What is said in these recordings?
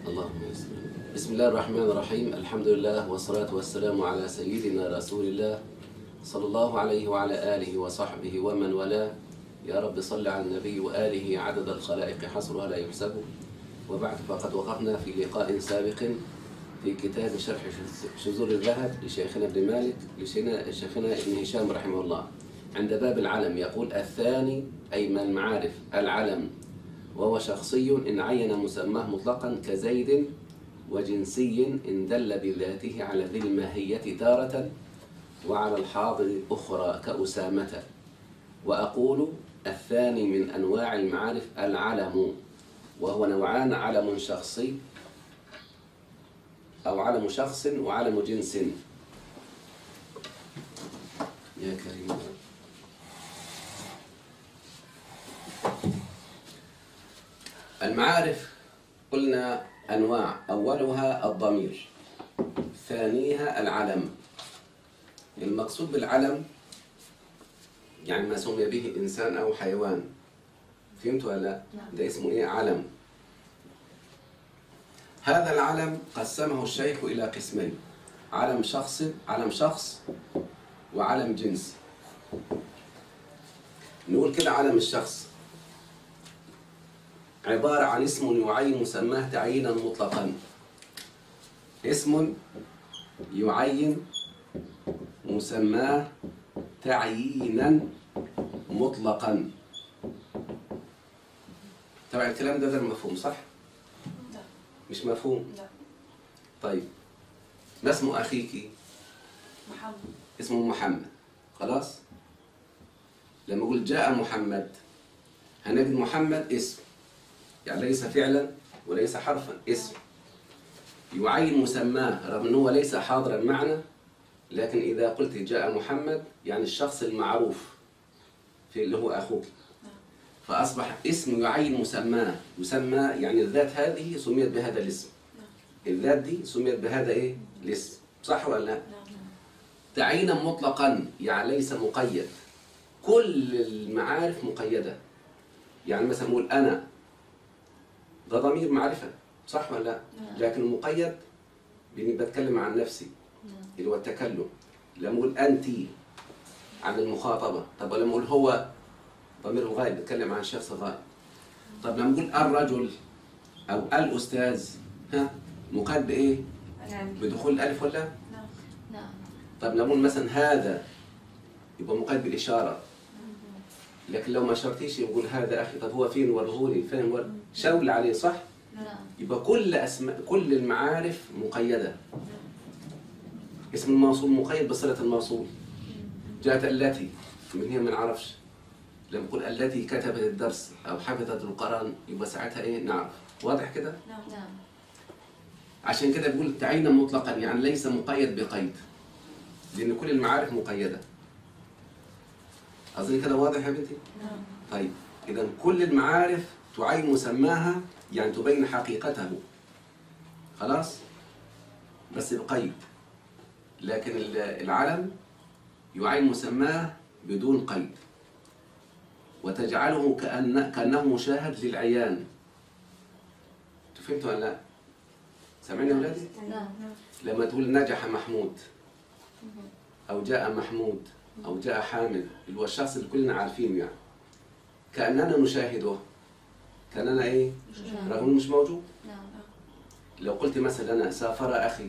اللهم يسر. بسم الله الرحمن الرحيم. الحمد لله والصلاة والسلام على سيدنا رسول الله صلى الله عليه وعلى آله وصحبه ومن والاه. يا رب صل على النبي وآله عدد الخلائق حصرها لا يحسب. وبعد، فقد وقفنا في لقاء سابق في كتاب شرح شذور الذهب لشيخنا ابن مالك لشيخنا ابن هشام رحمه الله عند باب العلم. يقول: الثاني أي من المعارف العلم، وهو شخصي إن عين مسماه مطلقا كزيد، وجنسي إن دل بذاته على ذي الماهية تارة وعلى الحاضر أخرى كأسامة. وأقول: الثاني من أنواع المعارف العلم، وهو نوعان: علم شخصي أو علم شخص وعلم جنس. يا كريم. المعارف قلنا أنواع: أولها الضمير، ثانيها العلم. المقصود بالعلم يعني ما سمي به إنسان أو حيوان. فهمتوا ولا لا؟ ده اسمه إيه؟ علم. هذا العلم قسمه الشيخ إلى قسمين: علم شخص وعلم جنس. نقول كده: علم الشخص عبارة عن اسم يعين مسماه تعيينا مطلقا. اسم يعين مسماه تعيينا مطلقا. طبعا الكلام ده غير مفهوم، صح؟ لا. مش مفهوم؟ لا. طيب، ما اسم أخيك؟ محمد. اسمه محمد. خلاص؟ لما أقول جاء محمد، هنجد محمد اسم، يعني ليس فعلا وليس حرفا، اسم يعين مسماه رغم أنه ليس حاضرا معنا. لكن إذا قلت جاء محمد يعني الشخص المعروف في اللي هو أخوك، فأصبح اسم يعين مسماه. يسمى يعني الذات هذه سميت بهذا الاسم، الذات دي سميت بهذا إيه؟ الاسم. صح ولا لا؟ تعيينا مطلقا يعني ليس مقيد. كل المعارف مقيدة. يعني مثلا نقول أنا، ده ضمير معرفة، صح ولا لا؟ لكن المقيد بإني بتكلم عن نفسي اللي هو التكلم. لما أقول أنت عن المخاطبة. طب لما أقول هو، ضمير الغائب بتكلم عن شخص غائب. طب لما أقول الرجل أو الأستاذ، مقيد بإيه؟ بدخول الألف ولا؟ لا. طب لما أقول مثلا هذا، يبقى مقيد بالإشارة. لكن لو ما شرتيش يقول هذا أخي، طب هو فين؟ ورهولي فين؟ شاول عليه، صح؟ يبقى كل المعارف مقيدة. اسم الموصول مقيد بصلة الموصول. جاءت التي، من هي ما نعرفش. لما نقول التي كتبت الدرس أو حفظت القرآن، يبقى ساعتها إيه؟ نعرف. واضح كده؟ نعم. عشان كده بقول تعيينا مطلقا يعني ليس مقيد بقيد، لأن كل المعارف مقيدة. أظن كده واضح يا بنتي؟ نعم. طيب، إذا كل المعارف تعين مسماها يعني تبين حقيقته. خلاص؟ بس بقيد. لكن العلم يعين مسماه بدون قيد، وتجعله كأنه مشاهد للعيان. فهمتوا ولا لا؟ سامعين يا أولادي؟ نعم. لما تقول نجح محمود أو جاء محمود أو جاء حامد، اللي هو الشخص اللي كلنا عارفينه، يعني كأننا نشاهده، كأننا إيه؟ رغم إنه مش موجود. لو قلت مثلا أنا سافر أخي،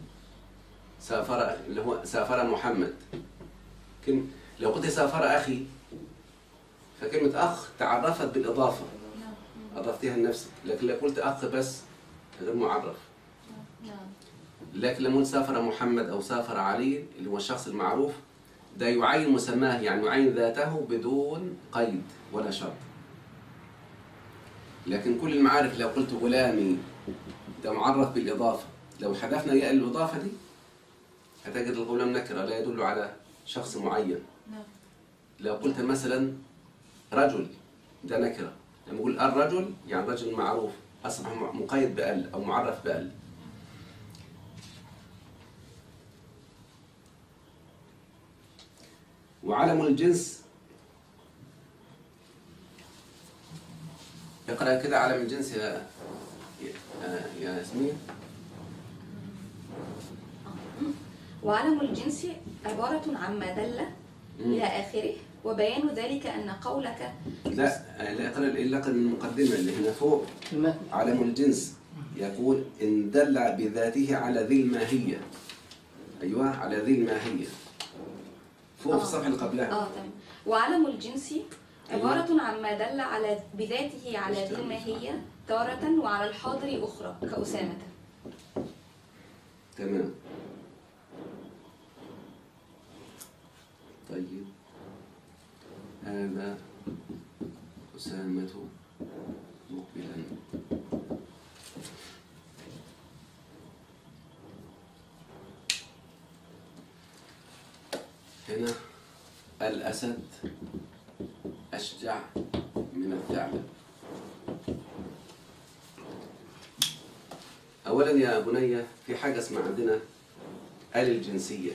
اللي هو سافر محمد، لو قلت سافر أخي، فكلمة أخ تعرفت بالإضافة، أضفتها لنفسك. لكن لو قلت أخ بس غير معرف. لكن لما قلت سافر محمد أو سافر علي اللي هو الشخص المعروف، ده يعين مسماه يعني يعين ذاته بدون قيد ولا شرط. لكن كل المعارف لو قلت غلامي، ده معرف بالإضافة. لو حذفنا ياء الإضافة دي هتجد الغلام نكرة لا يدل على شخص معين. لو قلت مثلا رجل، ده نكرة. لما أقول الرجل يعني رجل معروف، أصبح مقيد بأل أو معرف بأل. وعلم الجنس، اقرأ كده علم الجنس يا يا ياسمين. وعلم الجنس عبارة عما دل مم. إلى آخره، وبيان ذلك أن قولك لا اقرأ المقدمة اللي هنا فوق. المتن. علم الجنس يقول إن دل بذاته على ذي الماهية. أيوة، على ذي الماهية فوق في الصفحة اللي قبلها. تمام. وعلم الجنس عبارة عما دل على بذاته على ذي الماهية تارة، وعلى الحاضر أخرى كأسامة. تمام. طيب، هذا أسامة مقبلا. هنا الأسد أشجع من الثعلب. أولا يا بني، في حاجة اسمها عندنا آل الجنسية،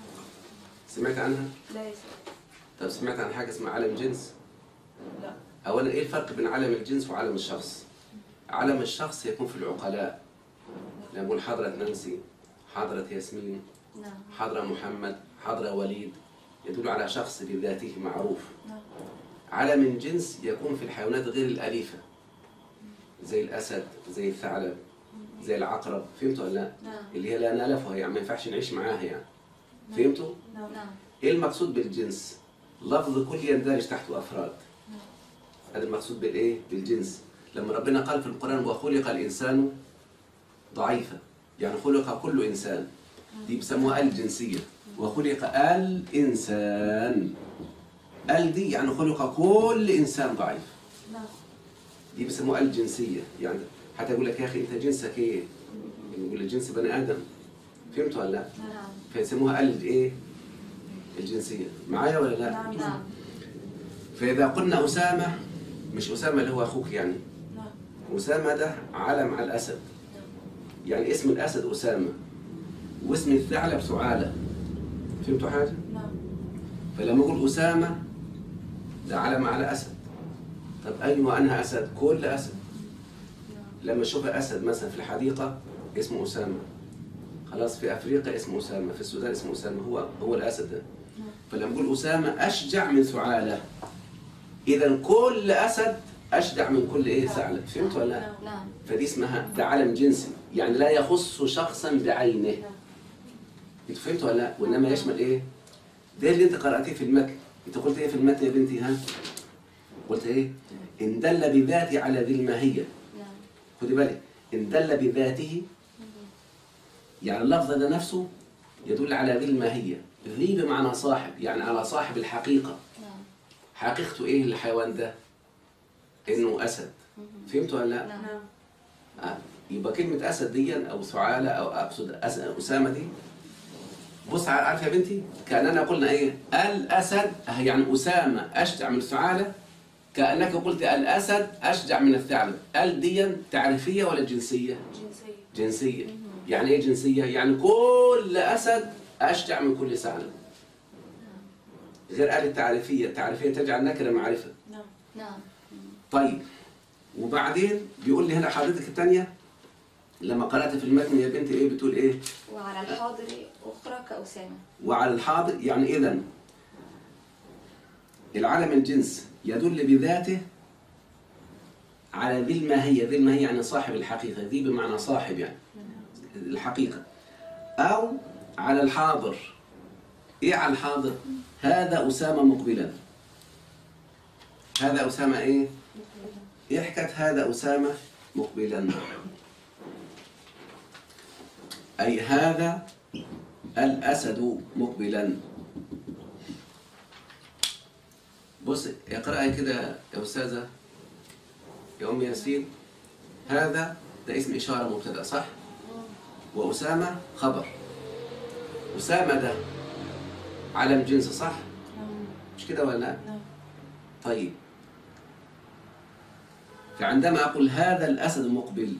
سمعت عنها؟ لا يا سيدي. طب سمعت عن حاجة اسمها علم جنس؟ لا. أولا إيه الفرق بين علم الجنس وعلم الشخص؟ علم الشخص يكون في العقلاء، لما نقول حضرة نانسي، حضرة ياسمين، نعم. حضرة محمد، حضرة وليد، يدل على شخص بذاته معروف. نعم. علم الجنس يكون في الحيوانات غير الأليفة، زي الأسد، زي الثعلب، زي العقرب، فهمتوا ولا لا؟ نعم. اللي هي لا نألفها، يعني ما ينفعش نعيش معاها يعني. فهمتوا؟ نعم. نعم. ايه المقصود بالجنس؟ لفظ كل يندرج تحته افراد. هذا المقصود بالايه؟ بالجنس. لما ربنا قال في القران وخلق الانسان ضعيفا، يعني خلق كل انسان، دي بيسموها الجنسيه. وخلق الانسان، دي يعني خلق كل انسان ضعيف، نعم. دي بيسموها الجنسيه. يعني حتى يقول لك يا اخي انت جنسك ايه؟ يقول الجنس بني ادم، فهمت ولا لا؟ نعم. فيسموها الايه؟ الجنسيه. معايا ولا لا؟ نعم. نعم. فإذا قلنا أسامة، مش أسامة اللي هو أخوك يعني، نعم. أسامة ده علم على الأسد، يعني اسم الأسد أسامة، واسم الثعلب ثعالة. فهمتوا حاجة؟ نعم. فلما أقول أسامة ده علم على أسد. طب أيوة أنها أسد؟ كل أسد. لما أشوف أسد مثلا في الحديقة اسمه أسامة، خلاص في أفريقيا اسمه أسامة، في السودان اسمه أسامة، هو الأسد ده. فلما أقول أسامة أشجع من ثعالة، إذا كل أسد أشجع من كل إيه؟ ثعلب. فهمت ولا لا؟ نعم. فدي اسمها ده علم جنسي، يعني لا يخص شخصا بعينه. أنت فهمت ولا لا؟ وإنما يشمل إيه؟ ده اللي أنت قرأتيه في المتن. أنت قلت إيه في المتن يا بنتي؟ ها؟ قلت إيه؟ إن دل بذاته على ذي الماهية. نعم. خدي بالك، إن دل بذاته يعني اللفظ ده نفسه يدل على ذي الماهية. ذي بمعنى صاحب، يعني على صاحب الحقيقة. نعم. حقيقته إيه الحيوان ده؟ إنه أسد. فهمت ولا لا؟ نعم. يبقى كلمة أسد دي أو ثعالة أو أقصد أسامة دي، بص عارف يا بنتي، كأننا قلنا إيه؟ الأسد يعني أسامة أشجع من الثعالة، كأنك قلت الأسد أشجع من الثعلب. دي تعريفية ولا جنسية؟ جنسية. جنسية. يعني إيه جنسية؟ يعني كل أسد أشجع من كل ثعلب. غير التعريفية، التعريفية تجعل نكرة معرفة. نعم. نعم. طيب، وبعدين بيقول لي هنا حضرتك الثانية لما قرأت في المتن يا بنتي إيه بتقول إيه؟ وعلى الحاضر أخرى كأسامة. وعلى الحاضر، يعني إذن العلم الجنس يدل بذاته على ذي الماهية. ذي الماهية يعني صاحب الحقيقة، ذي بمعنى صاحب يعني الحقيقة. أو على الحاضر. إيه على الحاضر؟ هذا أسامة مقبلا. هذا أسامة إيه؟ إيه حكاية هذا أسامة مقبلا؟ أي هذا الأسد مقبلا. بص اقرأي كده يا أستاذة يا أم ياسين. هذا ده اسم إشارة مبتدأ صح؟ وأسامة خبر. أسامة ده علم جنس صح؟ مش كده ولا لا؟ طيب، فعندما أقول هذا الأسد مقبل،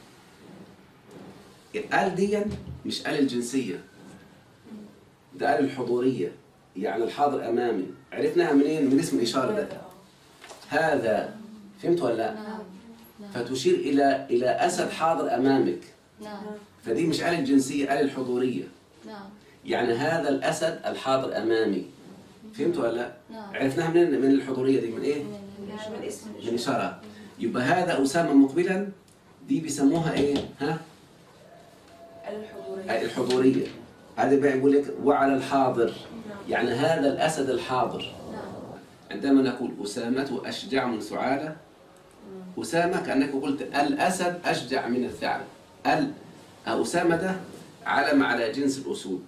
دي مش الجنسية، ده الحضورية، يعني الحاضر أمامي. عرفناها منين؟ من اسم الإشارة ده. هذا. فهمت ولا لا؟ نعم. فتشير إلى أسد حاضر أمامك. نعم. فدي مش آل الجنسية، آل الحضورية. نعم. يعني هذا الأسد الحاضر أمامي. فهمتوا ولا لا؟ نعم. عرفناها من الحضورية دي من إيه؟ من اسم من إشارة. يبقى هذا أسامة مقبلا، دي بيسموها إيه؟ ها؟ الحضورية. الحضورية. هذا بقى يقول لك وعلى الحاضر، يعني هذا الأسد الحاضر. عندما نقول أسامة أشجع من ثعالة، أسامة كأنك قلت الأسد أشجع من الثعلب. أسامة ده علم على جنس الأسود.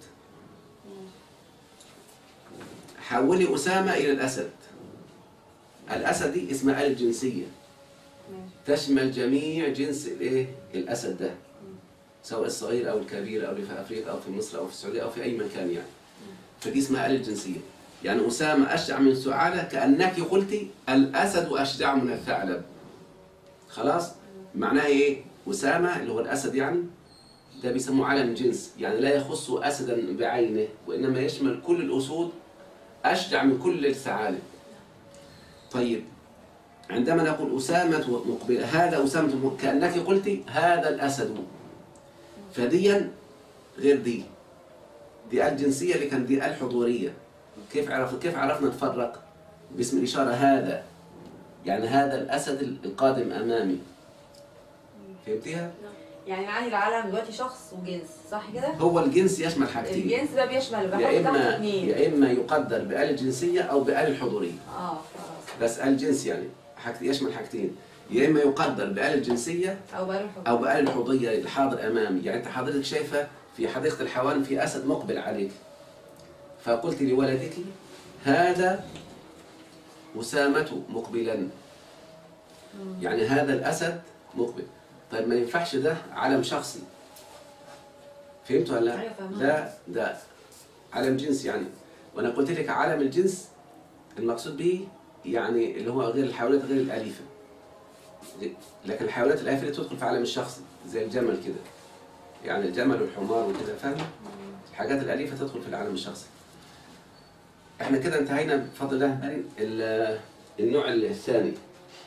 حولي أسامة إلى الأسد. الأسد دي اسمها آل الجنسية، تشمل جميع جنس الإيه؟ الأسد ده، سواء الصغير أو الكبير أو اللي في أفريقيا أو في مصر أو في السعودية أو في أي مكان يعني. فدي اسمها آل الجنسية. يعني أسامة أشجع من ثعالة كأنك قلتي الأسد أشجع من الثعلب. خلاص؟ معناها إيه؟ أسامة اللي هو الأسد يعني ده بيسموه علم جنس، يعني لا يخص أسدا بعينه وإنما يشمل كل الأسود، أشجع من كل الثعالب. طيب عندما نقول أسامة مقبلة، هذا أسامة كأنك قلتي هذا الأسد، فديا غير دي آل جنسية اللي كان دي آل حضورية. كيف عرفنا نفرق؟ باسم الإشارة هذا، يعني هذا الأسد القادم أمامي. فهمتيها؟ يعني معنى العالم دلوقتي شخص وجنس، صح كده؟ هو الجنس يشمل حاجتين، الجنس ده بيشمل بحط يا تحت إما اثنين. يا إما يقدر بآل الجنسية أو بآل الحضورية. خلاص. بس آل الجنس يعني يشمل حاجتين، يا إما يقدر بآل الجنسية أو بآل الحضورية الحاضر أمامي. يعني أنت حضرتك شايفة في حديقة الحيوان في أسد مقبل عليك، فقلت لولدك هذا أسامة مقبلا، يعني هذا الأسد مقبل. طيب ما ينفعش ده علم شخصي. فهمت ولا لا؟ أيوة فهمت. ده علم جنس يعني. وأنا قلت لك علم الجنس المقصود به يعني اللي هو غير الحيوانات غير الأليفة، لكن الحيوانات الأليفة اللي تدخل في علم الشخصي زي الجمل كده، يعني الجمل والحمار وكده، فاهم؟ الحاجات الأليفة تدخل في العالم الشخصي. احنا كده انتهينا بفضل الله النوع الثاني.